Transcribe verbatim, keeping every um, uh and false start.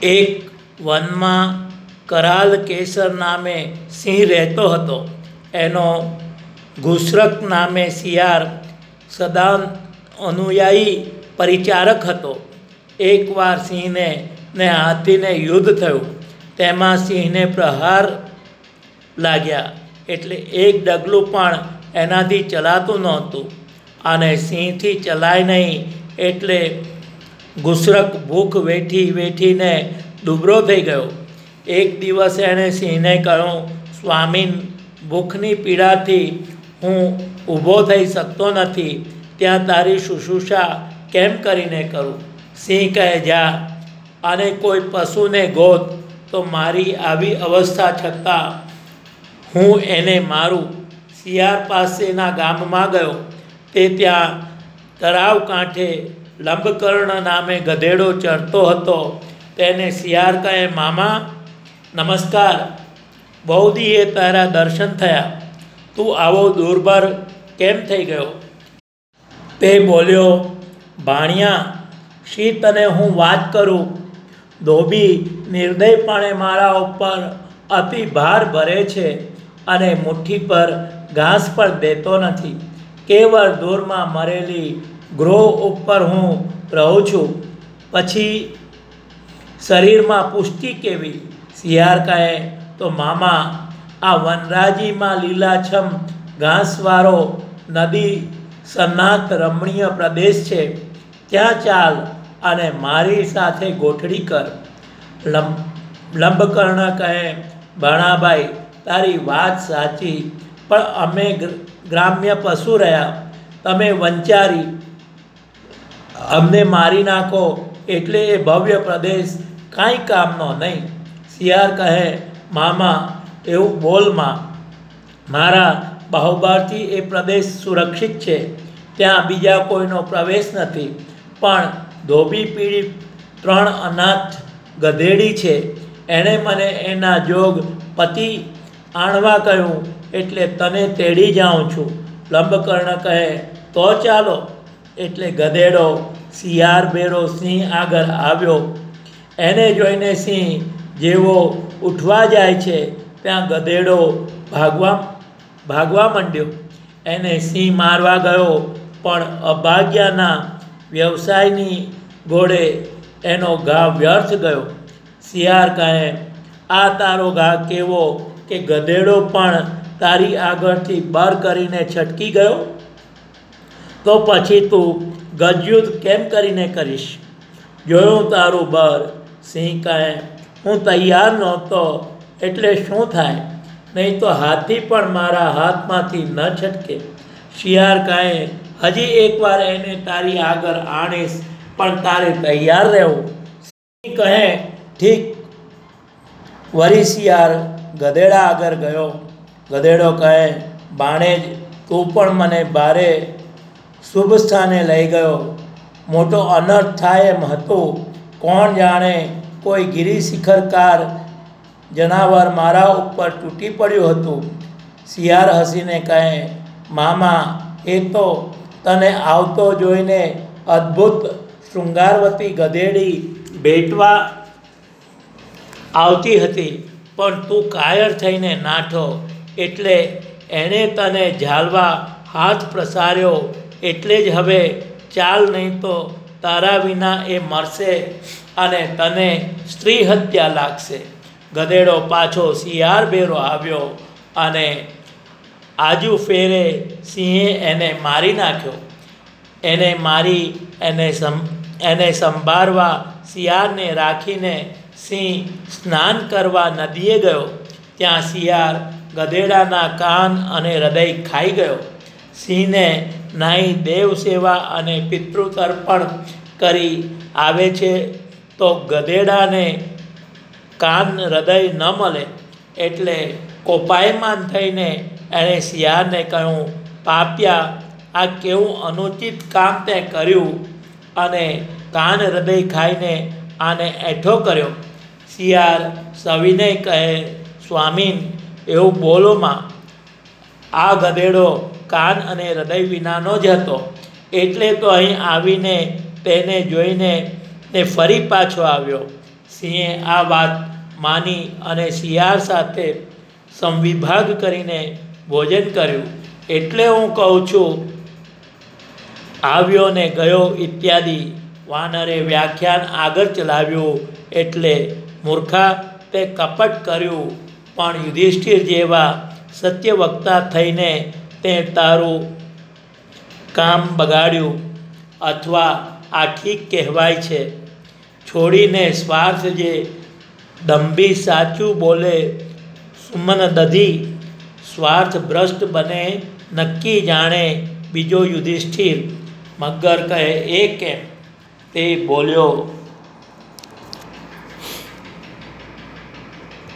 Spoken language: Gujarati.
એક વનમાં કરાલ કેસર નામે સિંહ રહેતો હતો. એનો ઘુસરક નામે શિયાળ સદા અનુયાયી પરિચારક હતો. એકવાર સિંહને ને હાથીને યુદ્ધ થયું. તેમાં સિંહને પ્રહાર લાગ્યા એટલે એક ડગલું પણ એનાથી ચલાતું નહોતું અને સિંહથી ચલાય નહીં એટલે ઘુસરક ભૂખ વેઠી વેઠીને દુબળો થઈ ગયો. એક દિવસ એણે સિંહને કહ્યું, સ્વામીન, ભૂખની પીડાથી હું ઊભો થઈ શકતો નથી, ત્યાં તારી શુશ્રૂષા કેમ કરીને કરું? સિંહ કહે, જા અને કોઈ પશુને ગોત તો મારી આવી અવસ્થા છતાં હું એને મારું. શિયાળ પાસેના ગામમાં ગયો. તે ત્યાં તળાવ કાંઠે લંબકર્ણ નામે ગધેડો ચરતો હતો. તેને શિયાળ કહે, મામા નમસ્કાર, બહુ દીએ તારા દર્શન થયા. તું આવો દુર્ભર કેમ થઈ ગયો? તે બોલ્યો, ભાણિયા, શી તને હું વાત કરું? ધોબી નિર્દયપણે મારા ઉપર અતિ ભાર ભરે છે અને મુઠ્ઠી પર ઘાસ પણ દેતો નથી. કેવળ દૂરમાં મરેલી ગ્રોહ ઉપર હું રહું છું, પછી શરીરમાં પુષ્ટિ કેવી? શિયાળ કહે, તો મામા, આ વનરાજીમાં લીલાછમ ઘાસવાળો નદી સન્નાત રમણીય પ્રદેશ છે. ત્યાં ચાલ અને મારી સાથે ગોઠડી કર. લંબ લંબકર્ણ કહે, ભાણાભાઈ, તારી વાત સાચી, પણ અમે ગ્રામ્ય પશુ રહ્યા, તમે વંચારી, અમને મારી નાખો એટલે એ ભવ્ય પ્રદેશ કાંઈ કામનો નહીં. શિયાળ કહે, મામા, એવું બોલમાં, મારા બાહુબળથી એ પ્રદેશ સુરક્ષિત છે. ત્યાં બીજા કોઈનો પ્રવેશ નથી. પણ ધોબી પીળી ત્રણ અનાથ ગધેડી છે. એણે મને એના જોગ પતિ આણવા કહ્યું એટલે તને તેડી જાઉં છું. લંબકર્ણ કહે, તો ચાલો. એટલે ગધેડો શિયાળ ભેરો સિંહ આગળ આવ્યો. એને જોઈને સિંહ જેવો ઉઠવા જાય છે ત્યાં ગધેડો ભાગવા ભાગવા માંડ્યો. એને સિંહ મારવા ગયો, પણ અભાગ્યના વ્યવસાયની ઘોડે એનો ઘા વ્યર્થ ગયો. શિયાળ કહે, આ તારો ઘા કેવો કે ગધેડો પણ તારી આગળથી બર કરીને છટકી ગયો? તો પછી તું ગજયુદ્ધ કેમ કરીને કરીશ? જોયું તારું બર. સિંહ કહે, હું તૈયાર નહોતો એટલે શું થાય? નહીં તો હાથી પણ મારા હાથમાંથી ન છટકે. શિયાળ કહે, હજી એકવાર એને તારી આગળ આણીશ, પણ તારે તૈયાર રહેવું. સિંહ કહે, ઠીક. વળી શિયાળ ગધેડા આગળ ગયો. ગધેડો કહે, ભાણેજ, તું પણ મને ભારે શુભ સ્થાને લઈ ગયો. મોટો અનર્થ થાય એમ હતું. કોણ જાણે કોઈ ગિરિશિખરકાર જનાવર મારા ઉપર તૂટી પડ્યું હતું. શિયાળ હસીને કહે, મામા, એ તો તને આવતો જોઈને અદ્ભુત શૃંગારવતી ગધેડી ભેટવા આવતી હતી, પણ તું કાયર થઈને નાઠો એટલે એણે તને ઝાલવા હાથ પ્રસાર્યો. એટલે જ હવે ચાલ, નહીં તો તારા વિના એ મરશે અને તને સ્ત્રી હત્યા લાગશે. ગધેડો પાછો શિયાળ ભેરો આવ્યો અને આજુ ફેરે સિંહે એને મારી નાખ્યો. એને મારી એને સમ એને સંભાળવા શિયાળને રાખીને સિંહ સ્નાન કરવા નદીએ ગયો. ત્યાં શિયાળ ગધેડાના કાન અને હૃદય ખાઈ ગયો. સિંહને નાહી દેવ સેવા અને પિતૃતર્પણ કરી આવે છે તો ગધેડાને કાન હૃદય ન મળે. એટલે કોપાયમાન થઈને એણે શિયાળને કહ્યું, પાપ્યા, આ કેવું અનુચિત કામ તે કર્યું અને કાન હૃદય ખાઈને આને એઠો કર્યો. શિયાળ સવિનય કહે, સ્વામીન, એવું બોલોમાં, આ ગધેડો કાન અને હૃદય વિનાનો જ હતો. એટલે તો અહીં આવીને તેને જોઈને ને ફરી પાછો આવ્યો. સિંહે આ વાત માની અને શિયાળ સાથે સમવિભાગ કરીને ભોજન કર્યું. એટલે હું કહું છું, આવ્યો ને ગયો ઇત્યાદિ. વાનરે વ્યાખ્યાન આગળ ચલાવ્યું. એટલે મૂર્ખા, તે કપટ કર્યું, પણ યુધિષ્ઠિર જેવા સત્યવક્તા થઈને તે તારું કામ બગાડ્યું. અથવા આ ઠીક કહેવાય છે, છોડીને સ્વાર્થ જે દંભી સાચું બોલે સુમન દધી. સ્વાર્થ ભ્રષ્ટ બને નક્કી જાણે બીજો યુધિષ્ઠિર. મગર કહે, એ કેમ? તે બોલ્યો,